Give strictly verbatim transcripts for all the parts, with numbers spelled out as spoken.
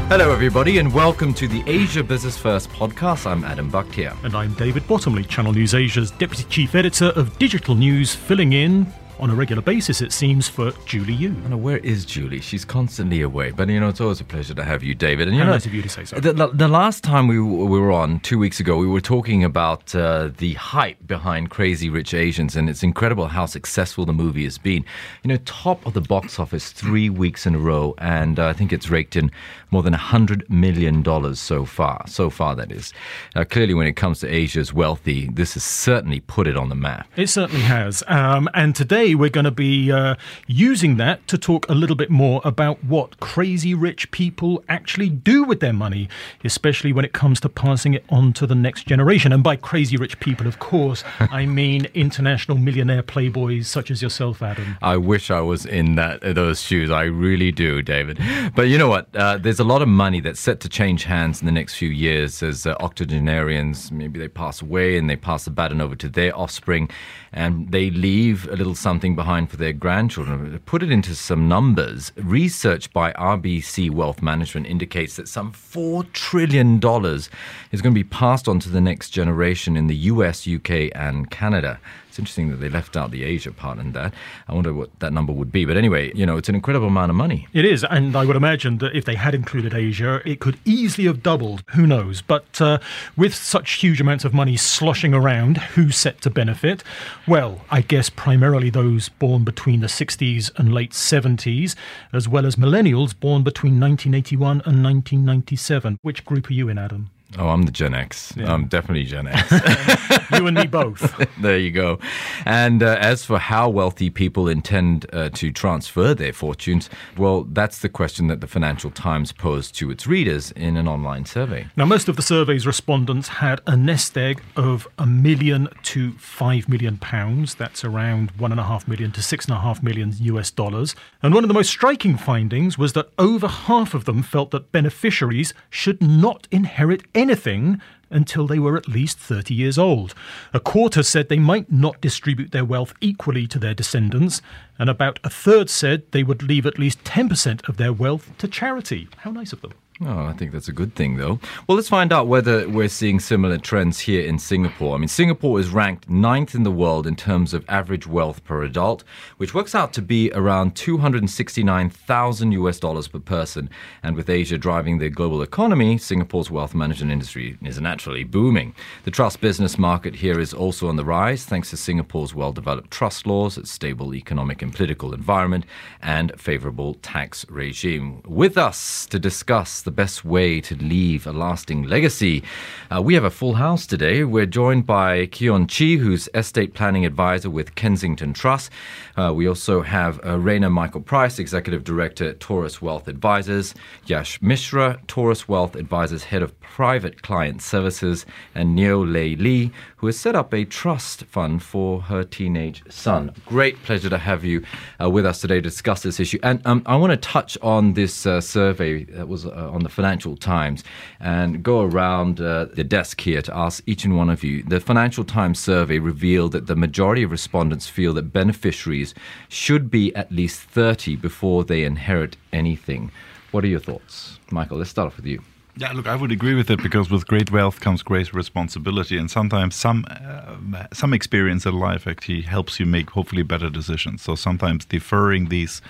Hello, everybody, and welcome to the Asia Business First podcast. I'm Adam Bakhtiar. And I'm David Bottomley, Channel News Asia's Deputy Chief Editor of Digital News, filling in on a regular basis, it seems, for Julie Yu. I know, where is Julie? She's constantly away. But, you know, it's always a pleasure to have you, David. And you How know, nice of you to say so. The, the last time we, we were on, two weeks ago, we were talking about uh, the hype behind Crazy Rich Asians, and it's incredible how successful the movie has been. You know, top of the box office three weeks in a row, and uh, I think it's raked in more than one hundred million dollars so far. So far, that is. Uh, clearly, when it comes to Asia's wealthy, this has certainly put it on the map. It certainly has. Um, and today we're going to be uh, using that to talk a little bit more about what crazy rich people actually do with their money, especially when it comes to passing it on to the next generation. And by crazy rich people, of course, I mean international millionaire playboys such as yourself, Adam. I wish I was in that those shoes. I really do, David. But you know what? Uh, there's a lot of money that's set to change hands in the next few years as uh, octogenarians, maybe they pass away and they pass the baton over to their offspring, and they leave a little something behind for their grandchildren. To put it into some numbers, research by R B C Wealth Management indicates that some four trillion dollars is going to be passed on to the next generation in the U S, U K and Canada. It's interesting that they left out the Asia part in that. I wonder what that number would be. But anyway, you know, it's an incredible amount of money. It is, and I would imagine that if they had included Asia, it could easily have doubled. Who knows? But uh, with such huge amounts of money sloshing around, who's set to benefit? Well, I guess primarily those born between the sixties and late seventies, as well as millennials born between nineteen eighty-one and nineteen ninety-seven. Which group are you in, Adam? Oh, I'm the Gen X. Yeah. I'm definitely Gen X. You and me both. There you go. And uh, as for how wealthy people intend uh, to transfer their fortunes, well, that's the question that the Financial Times posed to its readers in an online survey. Now, most of the survey's respondents had a nest egg of a million to five million pounds. That's around one and a half million to six and a half million U S dollars. And one of the most striking findings was that over half of them felt that beneficiaries should not inherit anything until they were at least thirty years old. A quarter said they might not distribute their wealth equally to their descendants, and about a third said they would leave at least ten percent of their wealth to charity. How nice of them. Oh, I think that's a good thing, though. Well, let's find out whether we're seeing similar trends here in Singapore. I mean, Singapore is ranked ninth in the world in terms of average wealth per adult, which works out to be around two hundred sixty-nine thousand U S dollars per person. And with Asia driving the global economy, Singapore's wealth management industry is naturally booming. The trust business market here is also on the rise, thanks to Singapore's well-developed trust laws, its stable economic and political environment, and favorable tax regime. With us to discuss the the best way to leave a lasting legacy. Uh, we have a full house today. We're joined by Keon Chi, who's estate planning advisor with Kensington Trust. Uh, we also have uh, Raina Michael Price, executive director at Taurus Wealth Advisors, Yash Mishra, Taurus Wealth Advisors head of private client services, and Neo Lei Lee, who has set up a trust fund for her teenage son. Great pleasure to have you uh, with us today to discuss this issue. And um, I want to touch on this uh, survey that was uh, on the Financial Times and go around uh, the desk here to ask each and one of you. The Financial Times survey revealed that the majority of respondents feel that beneficiaries should be at least thirty before they inherit anything. What are your thoughts? Michael, let's start off with you. Yeah, look, I would agree with it because with great wealth comes great responsibility, and sometimes some uh, some experience in life actually helps you make hopefully better decisions. So sometimes deferring these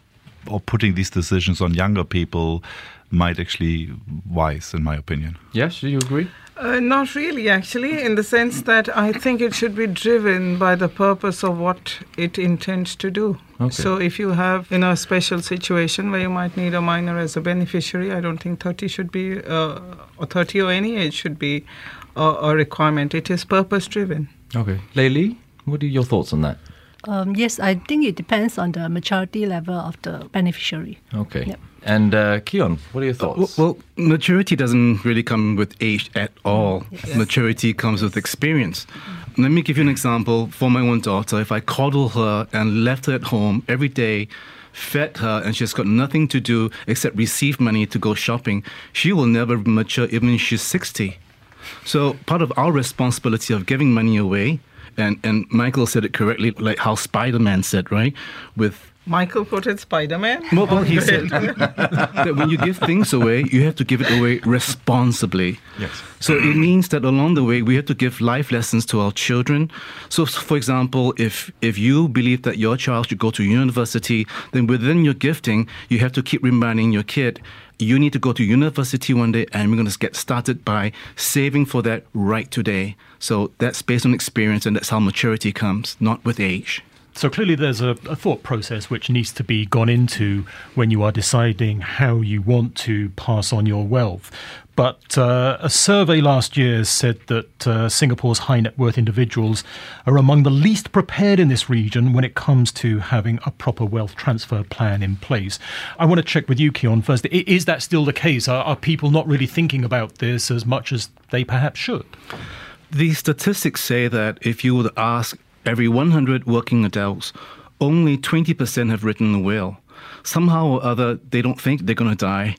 or putting these decisions on younger people might actually wise, in my opinion. Yes, do you agree? Uh, not really, actually, in the sense that I think it should be driven by the purpose of what it intends to do. Okay. So if you have, you know, a special situation where you might need a minor as a beneficiary, I don't think thirty should be, uh, or thirty or any age should be a, a requirement. It is purpose-driven. Okay. Lei Lee, what are your thoughts on that? Um, yes, I think it depends on the maturity level of the beneficiary. Okay. Yep. And uh, Keon, what are your thoughts? Well, well, maturity doesn't really come with age at all. Yes. Maturity comes with experience. Let me give you an example. For my own daughter, if I coddle her and left her at home every day, fed her, and she's got nothing to do except receive money to go shopping, she will never mature even if she's sixty. So part of our responsibility of giving money away, and, and Michael said it correctly, like how Spider-Man said, right? With Michael quoted Spider-Man. Well, well, he said that when you give things away, you have to give it away responsibly. Yes. So it means that along the way, we have to give life lessons to our children. So, for example, if if you believe that your child should go to university, then within your gifting, you have to keep reminding your kid, you need to go to university one day, and we're going to get started by saving for that right today. So that's based on experience, and that's how maturity comes, not with age. So clearly there's a, a thought process which needs to be gone into when you are deciding how you want to pass on your wealth. But uh, a survey last year said that uh, Singapore's high net worth individuals are among the least prepared in this region when it comes to having a proper wealth transfer plan in place. I want to check with you, Keon, first. Is that still the case? Are, are people not really thinking about this as much as they perhaps should? The statistics say that if you were to ask every one hundred working adults, only twenty percent have written a will. Somehow or other, they don't think they're going to die.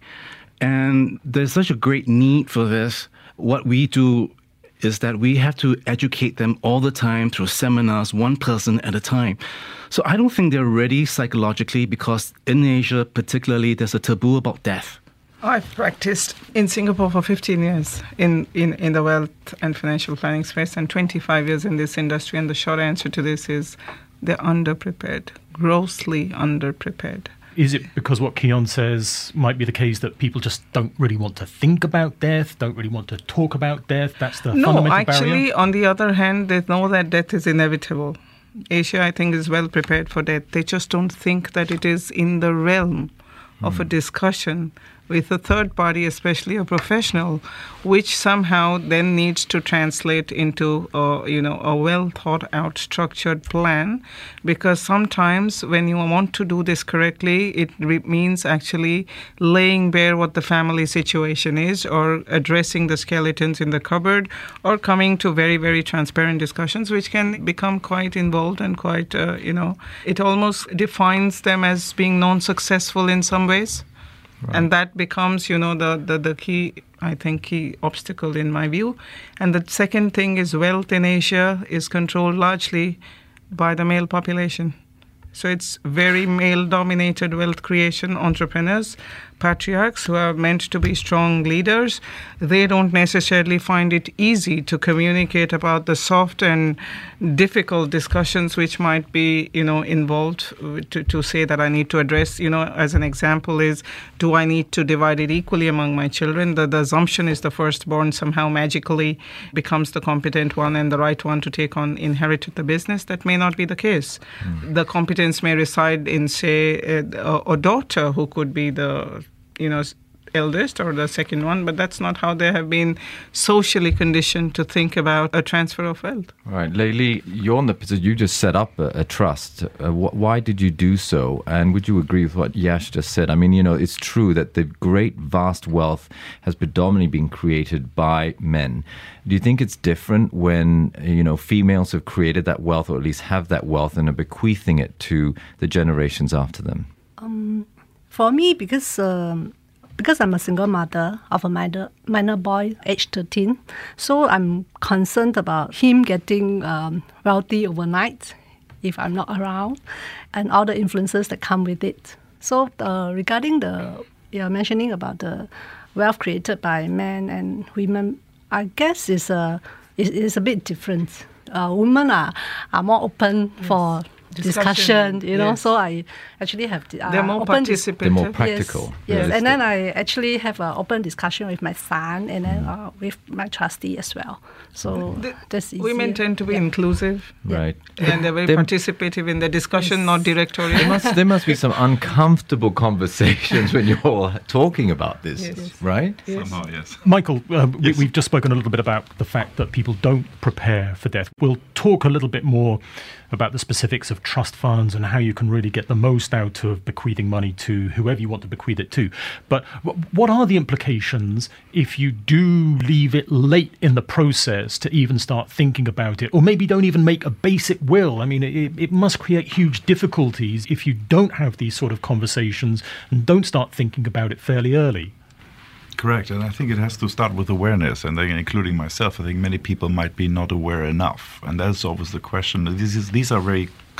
And there's such a great need for this. What we do is that we have to educate them all the time through seminars, one person at a time. So I don't think they're ready psychologically, because in Asia particularly, there's a taboo about death. I've practiced in Singapore for fifteen years in, in, in the wealth and financial planning space, and twenty-five years in this industry. And the short answer to this is they're underprepared, grossly underprepared. Is it because what Keon says might be the case that people just don't really want to think about death, don't really want to talk about death? That's the no, fundamental actually, barrier? on the other hand, they know that death is inevitable. Asia, I think, is well prepared for death. They just don't think that it is in the realm of mm. a discussion with a third party, especially a professional, which somehow then needs to translate into a, you know, a well thought out, structured plan. Because sometimes when you want to do this correctly, it re- means actually laying bare what the family situation is, or addressing the skeletons in the cupboard, or coming to very, very transparent discussions, which can become quite involved and quite, uh, you know, it almost defines them as being non-successful in some ways. Right. And that becomes, you know, the, the, the key, I think, key obstacle in my view. And the second thing is wealth in Asia is controlled largely by the male population. So it's very male-dominated wealth creation, entrepreneurs, patriarchs who are meant to be strong leaders. They don't necessarily find it easy to communicate about the soft and difficult discussions which might be, you know, involved to, to say that I need to address, you know, as an example is, do I need to divide it equally among my children? The, the assumption is the firstborn somehow magically becomes the competent one and the right one to take on, inherit the business. That may not be the case. Mm. The competence may reside in, say, a, a daughter who could be the, you know, eldest or the second one, but that's not how they have been socially conditioned to think about a transfer of wealth. Right, Leili, you're on the position, you just set up a, a trust. Uh, wh- why did you do so? And would you agree with what Yash just said? I mean, you know, it's true that the great vast wealth has predominantly been created by men. Do you think it's different when, you know, females have created that wealth, or at least have that wealth, and are bequeathing it to the generations after them? Um, for me, because um, because I'm a single mother of a minor, minor boy, age thirteen, so I'm concerned about him getting um, wealthy overnight if I'm not around, and all the influences that come with it. So uh, regarding the, you're mentioning about the wealth created by men and women, I guess it's a, it's, it's a bit different. Uh, women are, are more open yes. for discussion, discussion you know, yes. so I actually have the, uh, they're more open participative. They're more practical. Yes, yes. And then I actually have an open discussion with my son and then uh, with my trustee as well. So the, that's easier. Women tend to be yeah. inclusive. Right. And they're very they're, participative in the discussion, yes. not directorial. There must, there must be some uncomfortable conversations when you're all talking about this, yes. right? Yes. Somehow, yes. Michael, uh, yes. we, we've just spoken a little bit about the fact that people don't prepare for death. We'll talk a little bit more about the specifics of trust funds and how you can really get the most out of bequeathing money to whoever you want to bequeath it to. But w- what are the implications if you do leave it late in the process to even start thinking about it, or maybe don't even make a basic will? I mean, it, it must create huge difficulties if you don't have these sort of conversations and don't start thinking about it fairly early. Correct, and I think it has to start with awareness, and then including myself, I think many people might be not aware enough, and that's always the question. This is, these are very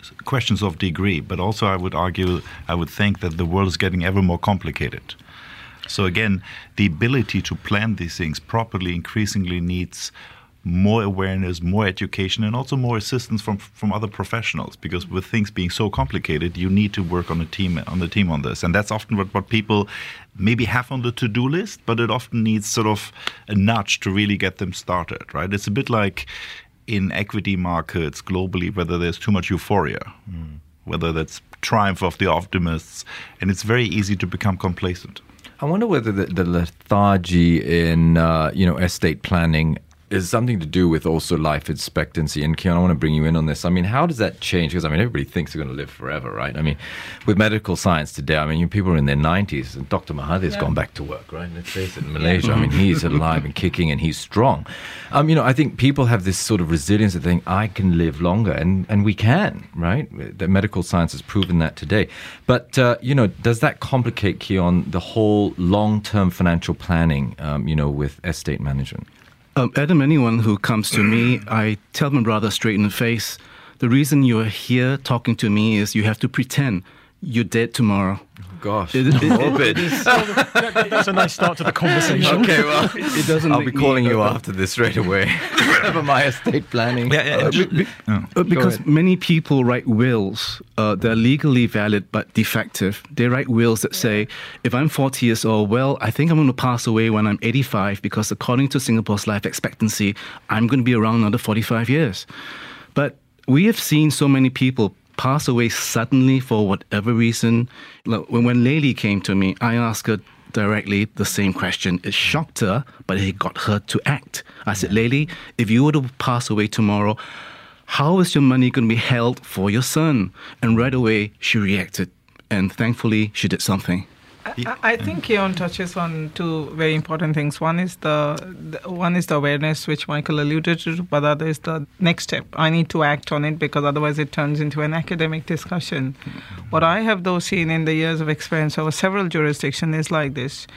questions of degree, but also I would argue, I would think that the world is getting ever more complicated. So again, the ability to plan these things properly increasingly needs more awareness, more education, and also more assistance from from other professionals. Because with things being so complicated, you need to work on a team on the team on this, and that's often what, what people maybe have on the to-do list, but it often needs sort of a nudge to really get them started. Right? It's a bit like in equity markets globally, whether there's too much euphoria, mm. whether that's triumph of the optimists, and it's very easy to become complacent. I wonder whether the, the lethargy in uh, you know estate planning is something to do with also life expectancy. And Keon, I want to bring you in on this. I mean, how does that change? Because, I mean, everybody thinks they're going to live forever, right? I mean, with medical science today, I mean, you people are in their nineties, and Doctor Mahathir's yeah. gone back to work, right? Let's face it, in Malaysia, I mean, he's alive and kicking, and he's strong. Um, you know, I think people have this sort of resilience to think, I can live longer, and, and we can, right? The medical science has proven that today. But, uh, you know, does that complicate, Keon, the whole long-term financial planning, um, you know, with estate management? Um, Adam, anyone who comes to me, I tell them rather straight in the face, the reason you're here talking to me is you have to pretend you're dead tomorrow. Gosh, it, it, it, it is, that, that's a nice start to the conversation. Okay, well, it, it doesn't I'll be calling me, you uh, after this straight away. Over my estate planning. Yeah, yeah, uh, be, be, uh, because many people write wills. Uh, they're legally valid but defective. They write wills that say, if I'm forty years old, well, I think I'm going to pass away when I'm eighty-five because according to Singapore's life expectancy, I'm going to be around another forty-five years. But we have seen so many people pass away suddenly for whatever reason. When, when Layli came to me, I asked her directly the same question. It shocked her, but it got her to act. I said, Layli, if you were to pass away tomorrow, how is your money going to be held for your son? And right away, she reacted. And thankfully, she did something. I, I think Keon touches on two very important things. One is the, the one is the awareness, which Michael alluded to, but the other is the next step. I need to act on it because otherwise it turns into an academic discussion. What I have, though, seen in the years of experience over several jurisdictions is like this.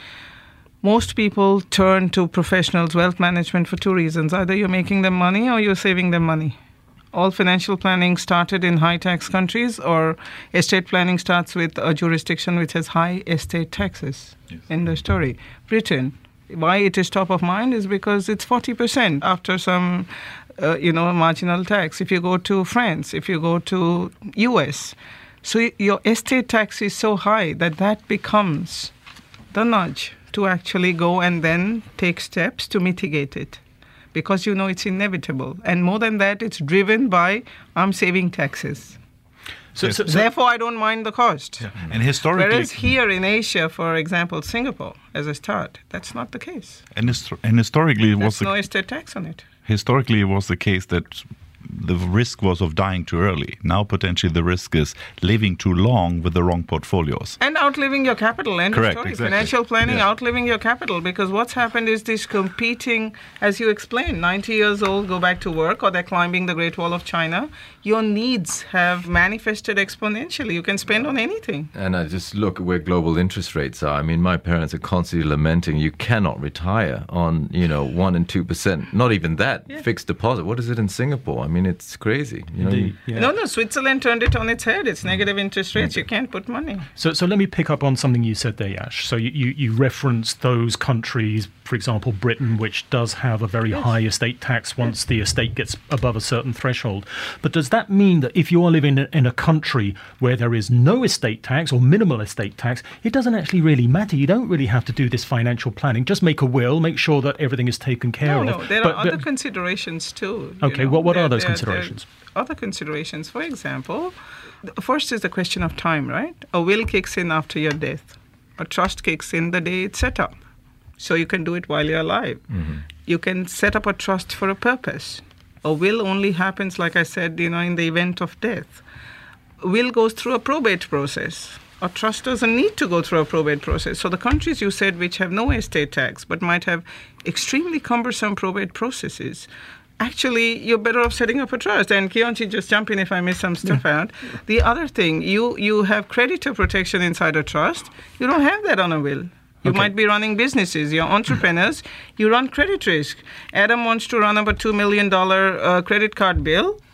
Most people turn to professionals' wealth management for two reasons. Either you're making them money or you're saving them money. All financial planning started in high-tax countries, or estate planning starts with a jurisdiction which has high estate taxes. Yes. In the story. Britain, why it is top of mind is because it's forty percent after some, uh, you know, marginal tax. If you go to France, if you go to U S, so your estate tax is so high that that becomes the nudge to actually go and then take steps to mitigate it. Because you know it's inevitable. And more than that, it's driven by, I'm saving taxes. So, so, so Therefore, I don't mind the cost. Yeah. And historically, whereas here in Asia, for example, Singapore, as a start, that's not the case. And, hist- and historically, it There's was the, no estate tax on it. Historically, it was the case that the risk was of dying too early. Now, potentially, the risk is living too long with the wrong portfolios. And outliving your capital. End Correct, of story. exactly. Financial planning, yeah. outliving your capital. Because what's happened is this competing, as you explained, ninety years old, go back to work, or they're climbing the Great Wall of China. Your needs have manifested exponentially. You can spend on anything. And I just look at where global interest rates are. I mean, my parents are constantly lamenting you cannot retire on, you know, one and two percent. Not even that. Yeah. Fixed deposit. What is it in Singapore? I mean, it's crazy. You know, Indeed, yeah. No, no, Switzerland turned it on its head. It's negative interest rates. You can't put money. So so let me pick up on something you said there, Yash. So you, you, you referenced those countries, for example, Britain, which does have a very yes. high estate tax once yes. the estate gets above a certain threshold. But does that mean that if you are living in a country where there is no estate tax or minimal estate tax, it doesn't actually really matter? You don't really have to do this financial planning. Just make a will, make sure that everything is taken care no, of. No, there but, are other but, considerations too. Okay, know. what, what there, are those there, considerations? There other considerations, for example, first is the question of time, right? A will kicks in after your death. A trust kicks in the day it's set up. So you can do it while you're alive. Mm-hmm. You can set up a trust for a purpose. A will only happens, like I said, you know, in the event of death. A will goes through a probate process. A trust doesn't need to go through a probate process. So the countries you said which have no estate tax but might have extremely cumbersome probate processes, actually, you're better off setting up a trust. And Keonchi, just jump in if I miss some stuff yeah. out. The other thing, you, you have creditor protection inside a trust. You don't have that on a will. You okay. might be running businesses. You're entrepreneurs. You run credit risk. Adam wants to run up a two million dollars uh, credit card bill.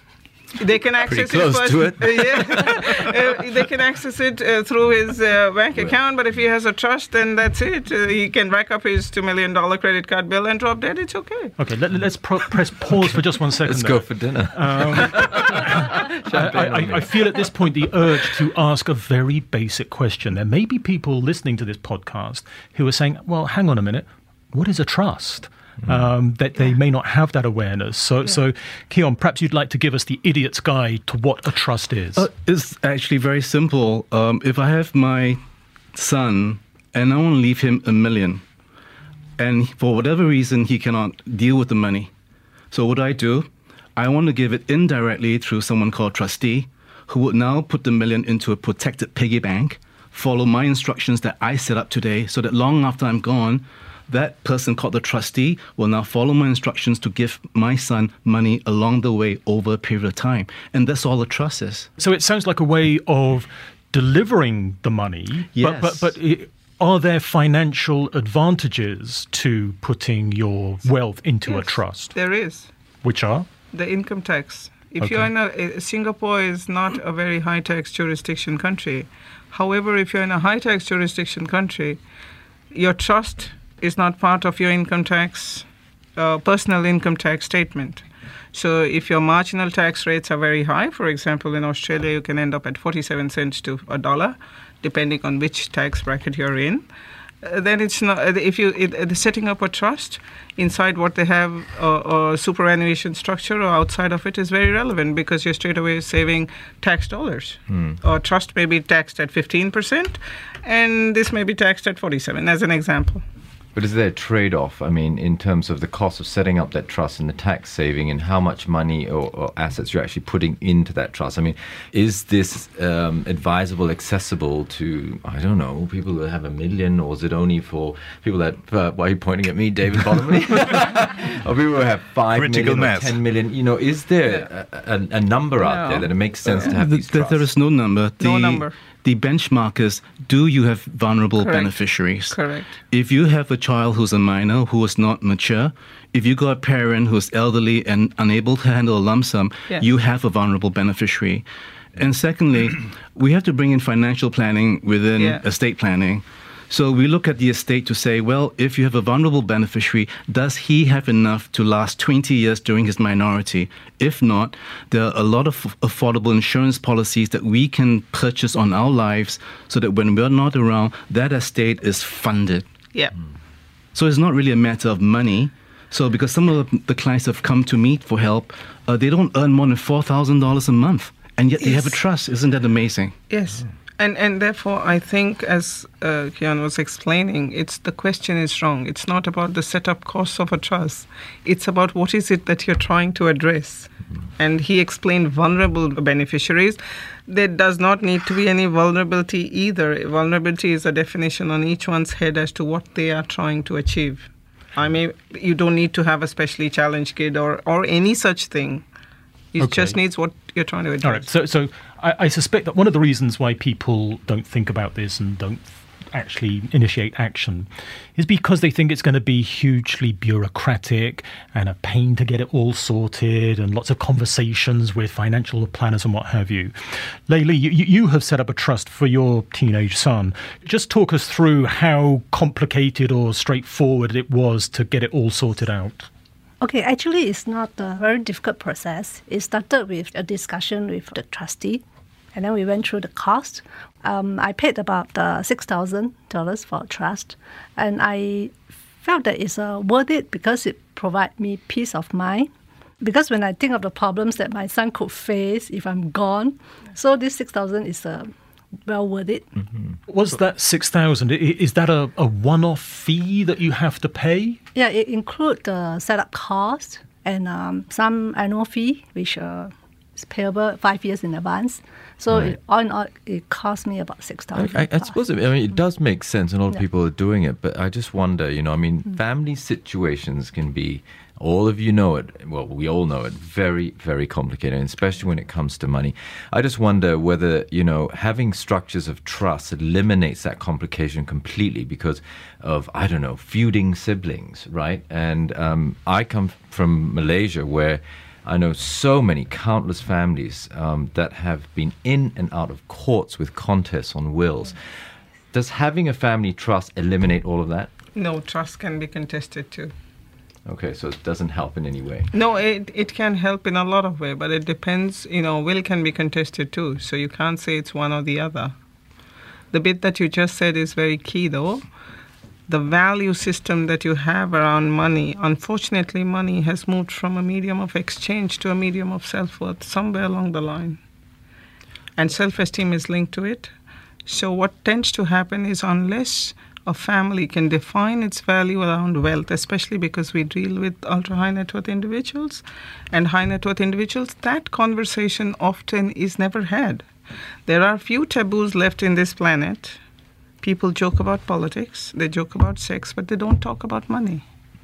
They can access Pretty close it. to it. Uh, yeah. uh, they can access it uh, through his uh, bank account, but if he has a trust, then that's it. Uh, he can rack up his two million dollars credit card bill and drop dead. It's okay. Okay, let, let's pro- press pause for just one second. Let's there. go for dinner. Um, I, I, I feel at this point the urge to ask a very basic question. There may be people listening to this podcast who are saying, well, hang on a minute, what is a trust? Um, that they may not have that awareness. So, yeah. so Keon, perhaps you'd like to give us the idiot's guide to what a trust is. Uh, it's actually very simple. Um, if I have my son and I want to leave him a million, and for whatever reason he cannot deal with the money, so what do I do? I want to give it indirectly through someone called trustee, who would now put the million into a protected piggy bank, follow my instructions that I set up today, so that long after I'm gone, that person called the trustee will now follow my instructions to give my son money along the way over a period of time. And that's all a trust is. So it sounds like a way of delivering the money, yes. but, but, but it, are there financial advantages to putting your wealth into yes, a trust? There is. Which are? The income tax. If okay. you're in a, Singapore is not a very high tax jurisdiction country. However, if you're in a high tax jurisdiction country, your trust is not part of your income tax, uh, personal income tax statement. So if your marginal tax rates are very high, for example, in Australia, you can end up at forty-seven cents to a dollar, depending on which tax bracket you're in. Uh, then it's not, uh, if you, it, uh, setting up a trust inside what they have, uh, a superannuation structure or outside of it is very relevant because you're straight away saving tax dollars. Hmm. Or trust may be taxed at fifteen percent, and this may be taxed at forty-seven, as an example. But is there a trade-off, I mean, in terms of the cost of setting up that trust and the tax saving and how much money or, or assets you're actually putting into that trust? I mean, is this um, advisable, accessible to, I don't know, people that have a million, or is it only for people that, uh, why are you pointing at me, David Bottomley? Or people who have five Critical million mass. or ten million? You know, is there a, a, a number out No. there that it makes sense to have The- these the- trusts? there is no number. The, No number. The benchmark is, do you have vulnerable Correct. beneficiaries? Correct. If you have a child who's a minor, who is not mature, if you got a parent who's elderly and unable to handle a lump sum, Yeah. you have a vulnerable beneficiary. And secondly, we have to bring in financial planning within Yeah. estate planning. So we look at the estate to say, well, if you have a vulnerable beneficiary, does he have enough to last twenty years during his minority? If not, there are a lot of affordable insurance policies that we can purchase on our lives so that when we're not around, that estate is funded. Yeah. So it's not really a matter of money. So because some of the clients have come to me for help, uh, they don't earn more than four thousand dollars a month, and yet they have a Yes. trust. Isn't that amazing? Yes. And and therefore, I think, as uh, Kian was explaining, it's the question is wrong. It's not about the setup costs of a trust. It's about what is it that you're trying to address. And he explained vulnerable beneficiaries. There does not need to be any vulnerability either. Vulnerability is a definition on each one's head as to what they are trying to achieve. I mean, you don't need to have a specially challenged kid or, or any such thing. It Okay. just needs what you're trying to address. All right. So, so I, I suspect that one of the reasons why people don't think about this and don't actually initiate action is because they think it's going to be hugely bureaucratic and a pain to get it all sorted and lots of conversations with financial planners and what have you. Layli, you, you have set up a trust for your teenage son. Just talk us through how complicated or straightforward it was to get it all sorted out. Okay, actually, it's not a very difficult process. It started with a discussion with the trustee, and then we went through the cost. Um, I paid about uh, six thousand dollars for a trust, and I felt that it's uh, worth it because it provides me peace of mind. Because when I think of the problems that my son could face if I'm gone, so this six thousand dollars is uh, well worth it. Mm-hmm. Was that six thousand dollars? Is that a, a one-off fee that you have to pay? Yeah, it includes the setup cost and um, some annual fee, which uh, is payable five years in advance. So Right. it, all in all, it cost me about six thousand I, I, I dollars. suppose it, I mean, it does make sense, and a lot of Yeah. people are doing it. But I just wonder, you know, I mean, family situations can be, all of you know it, well, we all know it, very, very complicated, and especially when it comes to money. I just wonder whether, you know, having structures of trust eliminates that complication completely because of, I don't know, feuding siblings, right? And um, I come from Malaysia where I know so many, countless families um, that have been in and out of courts with contests on wills. Does having a family trust eliminate all of that? No, trust can be contested too. Okay, so it doesn't help in any way. No, it, it can help in a lot of ways, but it depends. You know, will can be contested too, so you can't say it's one or the other. The bit that you just said is very key, though. The value system that you have around money, unfortunately, money has moved from a medium of exchange to a medium of self-worth somewhere along the line. And self-esteem is linked to it. So what tends to happen is unless a family can define its value around wealth, especially because we deal with ultra-high net worth individuals and high net worth individuals, that conversation often is never had. There are few taboos left in this planet. People joke about politics, they joke about sex, but they don't talk about money.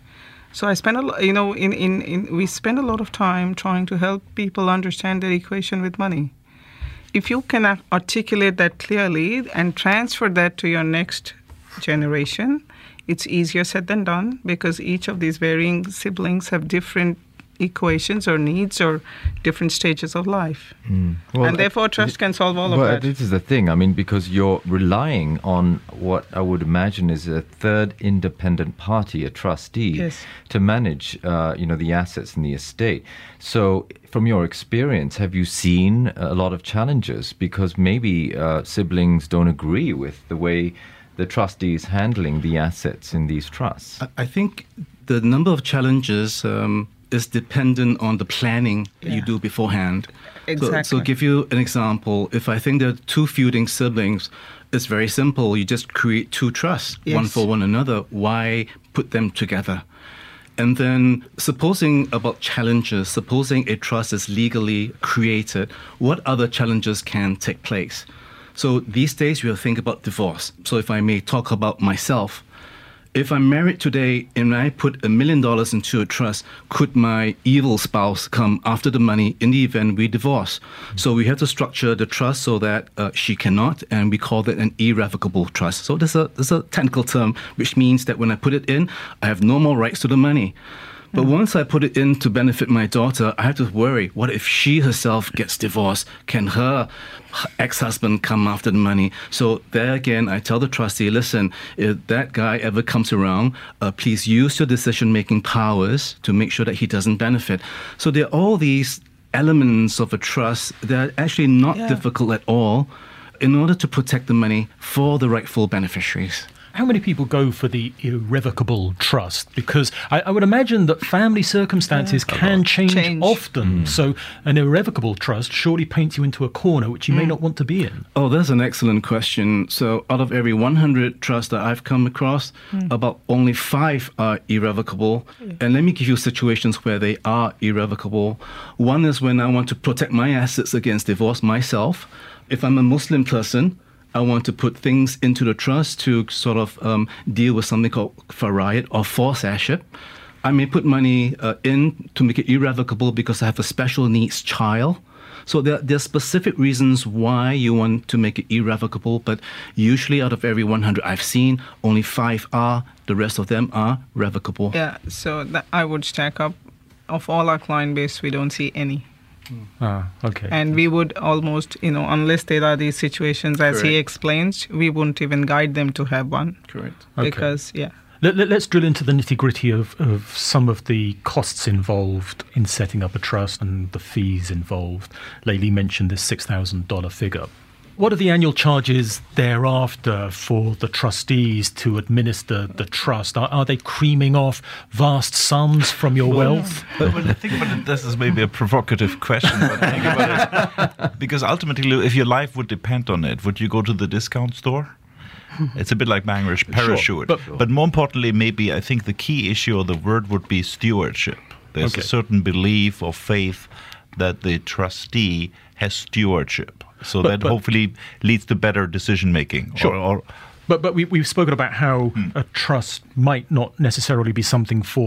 So I spend a lot, you know, in, in, in we spend a lot of time trying to help people understand their equation with money. If you can articulate that clearly and transfer that to your next generation, it's easier said than done because each of these varying siblings have different equations or needs or different stages of life. Mm. Well, and therefore trust can solve all of well, that. This is the thing. I mean, because you're relying on what I would imagine is a third independent party, a trustee, yes. to manage, uh, you know, the assets in the estate. So from your experience, have you seen a lot of challenges? Because maybe uh, siblings don't agree with the way the trustee is handling the assets in these trusts. I, I think the number of challenges um, is dependent on the planning Yeah. you do beforehand. Exactly. So, so give you an example. If I think there are two feuding siblings, it's very simple. You just create two trusts, Yes. one for one another. Why put them together? And then supposing about challenges, supposing a trust is legally created, what other challenges can take place? So these days we'll think about divorce. So if I may talk about myself, if I'm married today and I put a million dollars into a trust, could my evil spouse come after the money in the event we divorce? So we have to structure the trust so that uh, she cannot, and we call that an irrevocable trust. So there's a, there's a technical term, which means that when I put it in, I have no more rights to the money. But once I put it in to benefit my daughter, I have to worry, what if she herself gets divorced? Can her ex-husband come after the money? So there again, I tell the trustee, listen, if that guy ever comes around, uh, please use your decision-making powers to make sure that he doesn't benefit. So there are all these elements of a trust that are actually not Yeah. difficult at all in order to protect the money for the rightful beneficiaries. How many people go for the irrevocable trust? Because I, I would imagine that family circumstances Yeah. can change, Change. often. So an irrevocable trust surely paints you into a corner which you may not want to be in. Oh, that's an excellent question. So out of every one hundred trusts that I've come across, about only five are irrevocable. And let me give you situations where they are irrevocable. One is when I want to protect my assets against divorce myself. If I'm a Muslim person, I want to put things into the trust to sort of um, deal with something called farayat or forced heirship. I may put money uh, in to make it irrevocable because I have a special needs child. So there, there are specific reasons why you want to make it irrevocable, but usually out of every one hundred I've seen, only five are. The rest of them are revocable. Yeah, so that I would stack up. Of all our client base, we don't see any. Ah, okay. And we would almost, you know, unless there are these situations, as he Correct. explains, we wouldn't even guide them to have one. Correct. Okay. Because, yeah. Let, let, let's drill into the nitty-gritty of, of some of the costs involved in setting up a trust and the fees involved. Layli mentioned this six thousand dollars figure. What are the annual charges thereafter for the trustees to administer the trust? Are, are they creaming off vast sums from your wealth? But when I think about it, this is maybe a provocative question, but think about it. Because ultimately, if your life would depend on it, would you go to the discount store? It's a bit like buying a parachute. but- but more importantly, maybe I think the key issue or the word would be stewardship. There's Okay. a certain belief or faith that the trustee has stewardship. So But- that but- hopefully leads to better decision making. Sure. Or, or But but we, we've spoken about how a trust might not necessarily be something for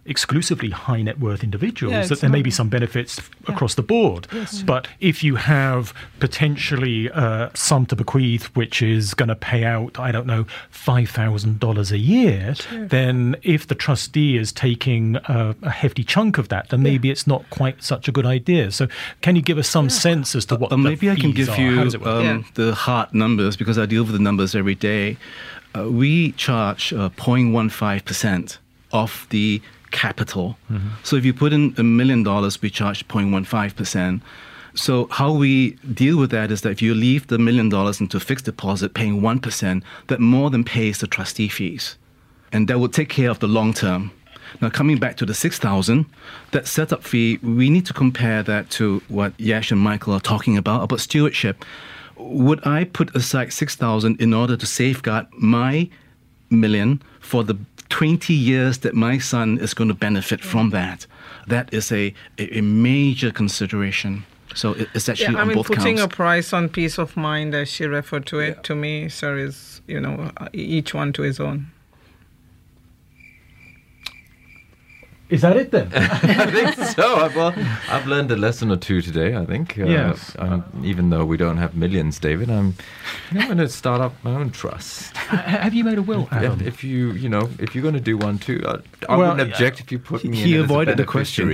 exclusively high net worth individuals, Yeah, that there may be exactly. some benefits across the board. Yes. But if you have potentially uh, some to bequeath, which is going to pay out, I don't know, five thousand dollars a year, then if the trustee is taking a, a hefty chunk of that, then maybe it's not quite such a good idea. So can you give us some sense as to what Uh, the maybe I can fees give are? you How does it work? um, Yeah. the hard numbers because I deal with the numbers every day. Uh, we charge uh, zero point one five percent of the capital. Mm-hmm. So if you put in a million dollars, we charge zero point one five percent. So how we deal with that is that if you leave the million dollars into fixed deposit paying one percent, that more than pays the trustee fees. And that will take care of the long term. Now, coming back to the six thousand, that setup fee, we need to compare that to what Yash and Michael are talking about, about stewardship. Would I put aside six thousand in order to safeguard my million for the twenty years that my son is going to benefit from that? That is a, a, a major consideration. So it- it's actually Yeah, I on mean, both putting counts. a price on peace of mind, as she referred to it, to me, sir, is, you know, each one to his own. Is that it then? I think so. I've, well, I've learned a lesson or two today, I think. Uh, Yes. I'm, even though we don't have millions, David, I'm, I'm going to start up my own trust. Have you made a will, Adam? If, if you, you know, if you're going to do one too, I, I Well, wouldn't object if you put me he in avoided as a the question.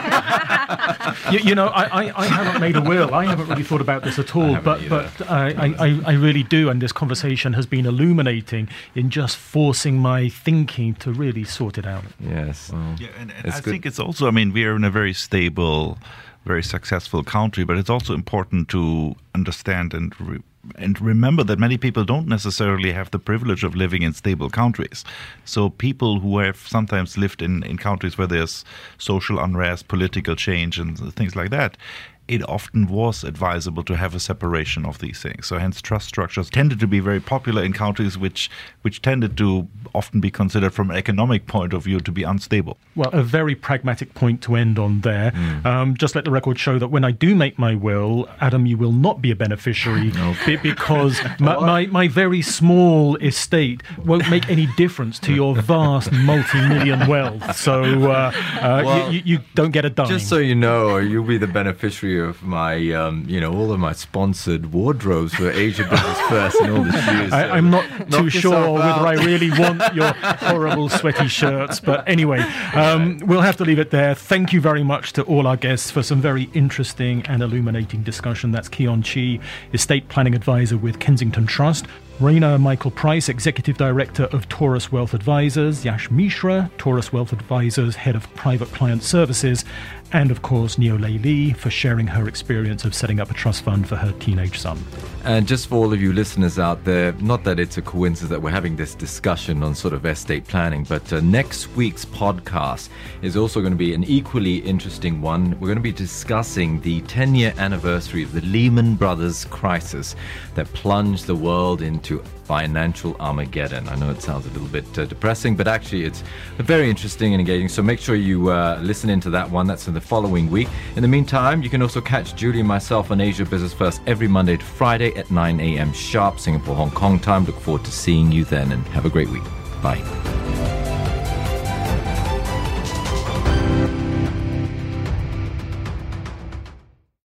beneficiary. you, you know, I, I, I haven't made a will. I haven't really thought about this at all, haven't but either. but I, I, I really do, and this conversation has been illuminating in just forcing my thinking to really sort it out. Yes. Well, Yeah, and, and it's I good. think it's also, I mean, we are in a very stable, very successful country, but it's also important to understand and re- and remember that many people don't necessarily have the privilege of living in stable countries. So people who have sometimes lived in, in countries where there's social unrest, political change, and things like that, it often was advisable to have a separation of these things. So hence trust structures tended to be very popular in countries which which tended to often be considered from an economic point of view to be unstable. Well, a very pragmatic point to end on there. Um, just let the record show that when I do make my will, Adam, you will not be a beneficiary be- because my, my, my very small estate won't make any difference to your vast multi-million wealth. So uh, uh, Well, you, you, you don't get a dime. Just so you know, you'll be the beneficiary of my, um, you know, all of my sponsored wardrobes for Asia Business First and all the shoes. I, so I'm not too knock sure yourself whether out. I really want your horrible sweaty shirts. But anyway, um, we'll have to leave it there. Thank you very much to all our guests for some very interesting and illuminating discussion. That's Keon Chi, Estate Planning Advisor with Kensington Trust. Raina Michael Price, Executive Director of Taurus Wealth Advisors. Yash Mishra, Taurus Wealth Advisors, Head of Private Client Services. And of course, Neo Lei Lee for sharing her experience of setting up a trust fund for her teenage son. And just for all of you listeners out there, not that it's a coincidence that we're having this discussion on sort of estate planning, but uh, next week's podcast is also going to be an equally interesting one. We're going to be discussing the ten-year anniversary of the Lehman Brothers crisis that plunged the world into financial Armageddon. I know it sounds a little bit uh, depressing, but actually it's very interesting and engaging. So make sure you uh, listen into that one. That's in the following week. In the meantime, you can also catch Julie and myself on Asia Business First every Monday to Friday at nine a.m. sharp, Singapore, Hong Kong time. Look forward to seeing you then and have a great week. Bye.